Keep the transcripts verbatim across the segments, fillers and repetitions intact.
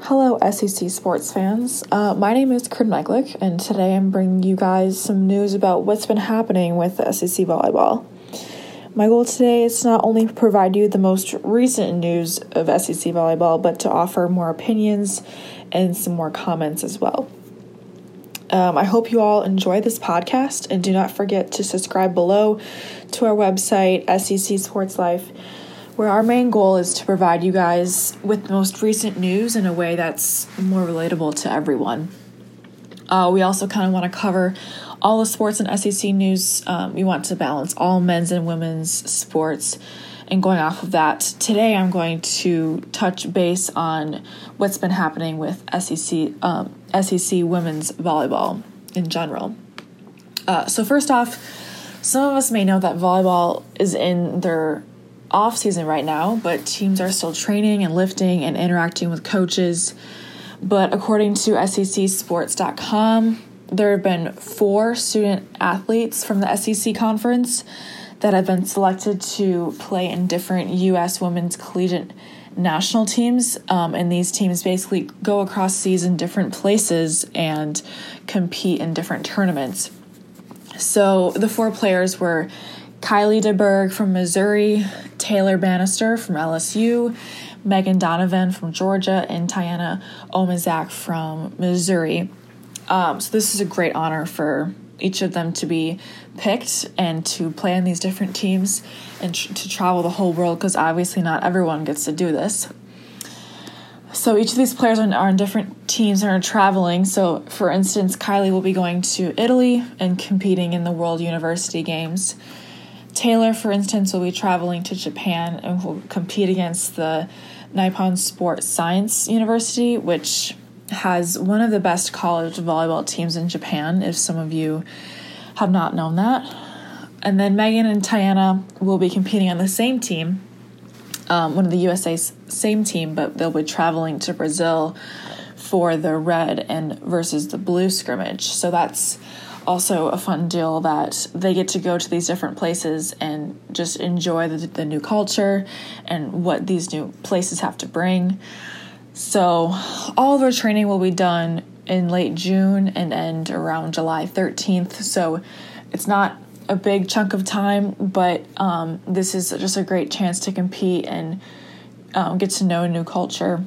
Hello, S E C sports fans. Uh, my name is Kurt Meglick, and today I'm bringing you guys some news about what's been happening with S E C volleyball. My goal today is to not only provide you the most recent news of S E C volleyball, but to offer more opinions and some more comments as well. Um, I hope you all enjoy this podcast, and do not forget to subscribe below to our website, S E C Sports Life, where our main goal is to provide you guys with the most recent news in a way that's more relatable to everyone. Uh, we also kind of want to cover all the sports and S E C news. Um, we want to balance all men's and women's sports. And going off of that, today I'm going to touch base on what's been happening with S E C um, S E C women's volleyball in general. Uh, so first off, some of us may know that volleyball is in their off season right now, but teams are still training and lifting and interacting with coaches. But according to S E C sports dot com, there have been four student athletes from the S E C conference that have been selected to play in different U S women's collegiate national teams. Um, and these teams basically go across season different places and compete in different tournaments. So the four players were Kylie DeBerg from Missouri, Taylor Bannister from L S U, Megan Donovan from Georgia, and Tiana Omazak from Missouri. Um, so this is a great honor for each of them to be picked and to play in these different teams and tr- to travel the whole world, because obviously not everyone gets to do this. So each of these players are on different teams and are traveling. So for instance, Kylie will be going to Italy and competing in the World University Games. Taylor, for instance, will be traveling to Japan and will compete against the Nippon Sports Science University, which has one of the best college volleyball teams in Japan, if some of you have not known that. And then Megan and Tiana will be competing on the same team, um, one of the U S A's same team, but they'll be traveling to Brazil for the red and versus the blue scrimmage. So that's also a fun deal that they get to go to these different places and just enjoy the, the new culture and what these new places have to bring. So all of our training will be done in late June and end around July thirteenth. So it's not a big chunk of time, but um, this is just a great chance to compete and um, get to know a new culture.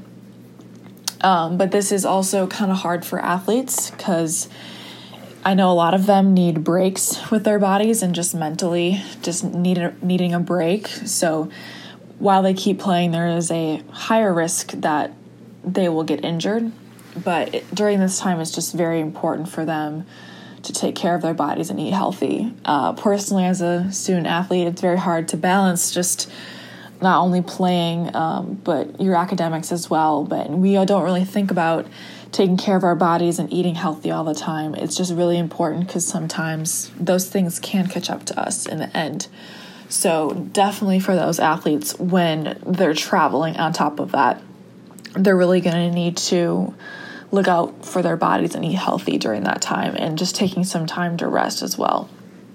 Um, but this is also kind of hard for athletes because I know a lot of them need breaks with their bodies and just mentally just need a, needing a break. So while they keep playing, there is a higher risk that they will get injured. But it, during this time, it's just very important for them to take care of their bodies and eat healthy. Uh, personally, as a student athlete, it's very hard to balance just not only playing, um, but your academics as well. But we don't really think about taking care of our bodies and eating healthy all the time. It's just really important because sometimes those things can catch up to us in the end. So definitely for those athletes, when they're traveling on top of that, they're really going to need to look out for their bodies and eat healthy during that time, and just taking some time to rest as well.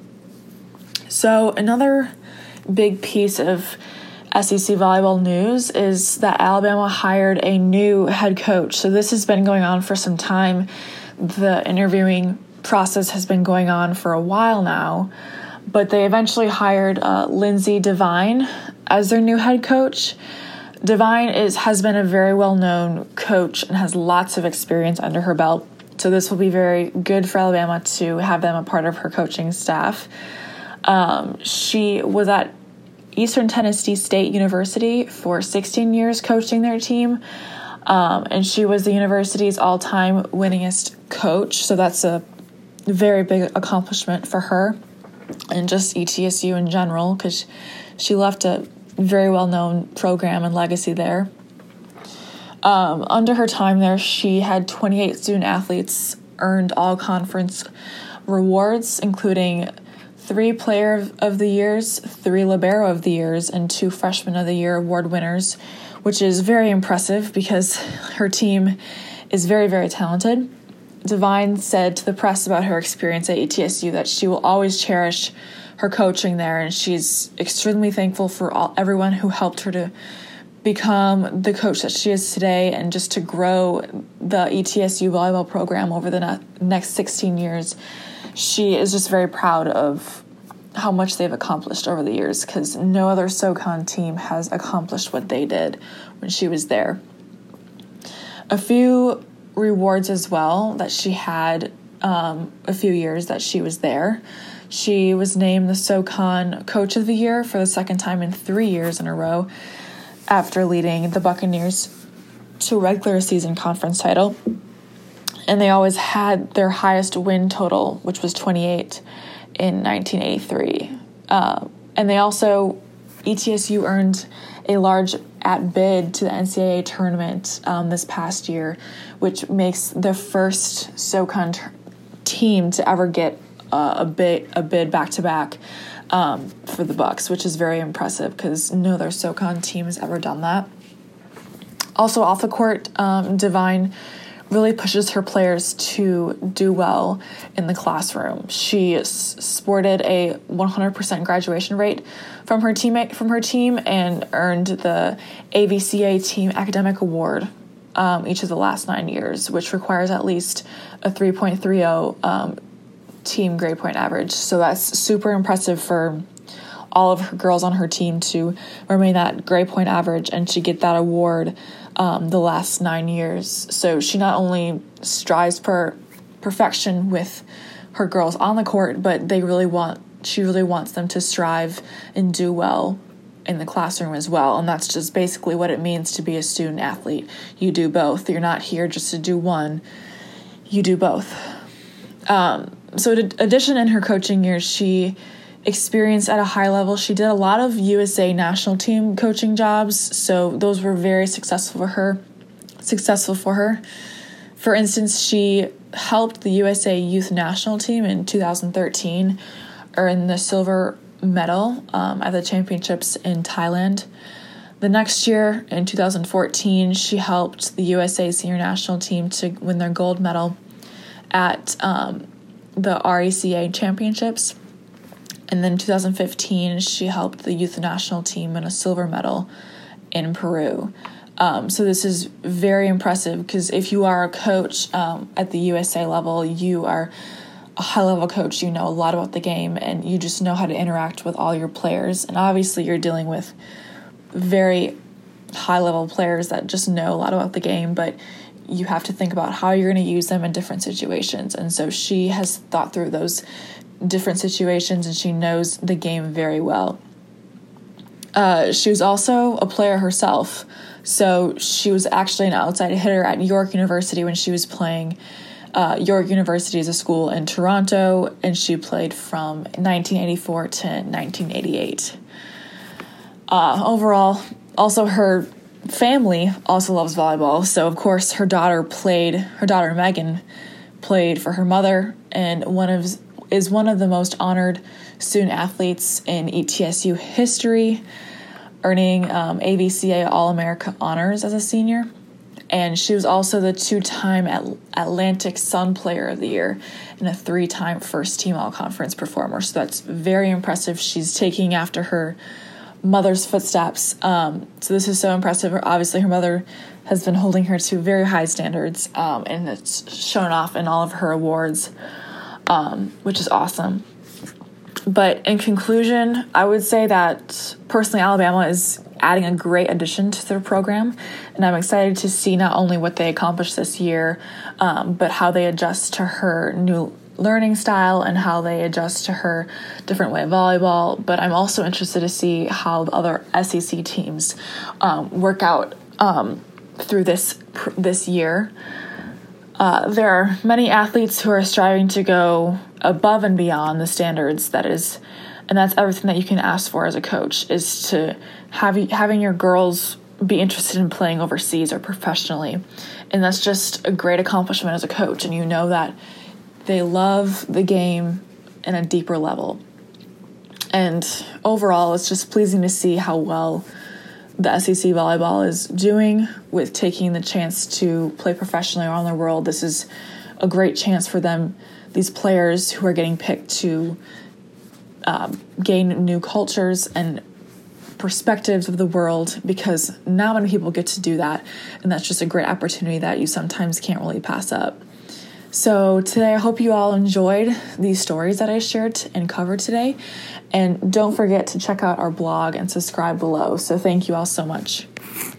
So another big piece of S E C volleyball news is that Alabama hired a new head coach. So this has been going on for some time. The interviewing process has been going on for a while now, but they eventually hired uh, Lindsay Devine as their new head coach. Devine is has been a very well-known coach and has lots of experience under her belt. So this will be very good for Alabama to have them a part of her coaching staff. Um, she was at Eastern Tennessee State University for sixteen years coaching their team. Um, and she was the university's all-time winningest coach. So that's a very big accomplishment for her and just E T S U in general, because she left a very well-known program and legacy there. Um, under her time there, she had twenty-eight student athletes earned all-conference rewards, including three Player of the Years, three Libero of the Years, and two Freshman of the Year award winners, which is very impressive because her team is very, very talented. Devine said to the press about her experience at E T S U that she will always cherish her coaching there, and she's extremely thankful for all everyone who helped her to become the coach that she is today and just to grow the E T S U volleyball program over the ne- next sixteen years. She is just very proud of how much they've accomplished over the years, because no other SoCon team has accomplished what they did when she was there. A few rewards as well that she had um, a few years that she was there. She was named the SoCon Coach of the Year for the second time in three years in a row after leading the Buccaneers to a regular season conference title. And they always had their highest win total, which was twenty-eight in nineteen eighty-three. Uh, and they also, E T S U earned a large at bid to the N C double A tournament um, this past year, which makes the first SoCon t- team to ever get uh, a bid a bid back to back um, for the Bucks, which is very impressive because no other SoCon team has ever done that. Also off the court, um, Divine really pushes her players to do well in the classroom. She s- sported a one hundred percent graduation rate from her teammate from her team and earned the A V C A Team Academic Award um, each of the last nine years, which requires at least a three point three oh um, team grade point average. So that's super impressive for all of her girls on her team to remain that grade point average and to get that award um, the last nine years. So she not only strives for perfection with her girls on the court, but they really want, she really wants them to strive and do well in the classroom as well. And that's just basically what it means to be a student athlete. You do both. You're not here just to do one. You do both. Um, so in addition, in her coaching years, she experienced at a high level. She did a lot of U S A national team coaching jobs, so those were very successful for her. Successful for her. For instance, she helped the U S A youth national team in two thousand thirteen earn the silver medal um, at the championships in Thailand. The next year, in two thousand fourteen, she helped the U S A senior national team to win their gold medal at um, the R E C A championships. And then in two thousand fifteen, she helped the youth national team win a silver medal in Peru. Um, so this is very impressive because if you are a coach um, at the U S A level, you are a high-level coach. You know a lot about the game, and you just know how to interact with all your players. And obviously, you're dealing with very high-level players that just know a lot about the game, but you have to think about how you're going to use them in different situations. And so she has thought through those different situations, and she knows the game very well. Uh, she was also a player herself, so she was actually an outside hitter at York University when she was playing. Uh, York University is a school in Toronto, and she played from nineteen eighty-four to nineteen eighty-eight. Uh, overall, also her family also loves volleyball, so of course her daughter played, her daughter Megan played for her mother, and one of is one of the most honored student athletes in E T S U history, earning um, A V C A All-America honors as a senior. And she was also the two-time At- Atlantic Sun Player of the Year and a three-time first-team All-Conference performer. So that's very impressive. She's taking after her mother's footsteps. Um, so this is so impressive. Obviously, her mother has been holding her to very high standards, um, and it's shown off in all of her awards. Um, which is awesome. But in conclusion, I would say that personally Alabama is adding a great addition to their program, and I'm excited to see not only what they accomplished this year, um, but how they adjust to her new learning style and how they adjust to her different way of volleyball. But I'm also interested to see how the other S E C teams um, work out um, through this this year. Uh, there are many athletes who are striving to go above and beyond the standards that is, and that's everything that you can ask for as a coach, is to have having your girls be interested in playing overseas or professionally. And that's just a great accomplishment as a coach. And you know that they love the game in a deeper level. And overall, it's just pleasing to see how well the S E C volleyball is doing with taking the chance to play professionally around the world. This is a great chance for them, these players who are getting picked, to um, gain new cultures and perspectives of the world, because not many people get to do that, and that's just a great opportunity that you sometimes can't really pass up. So today, I hope you all enjoyed these stories that I shared and covered today, and don't forget to check out our blog and subscribe below. So thank you all so much.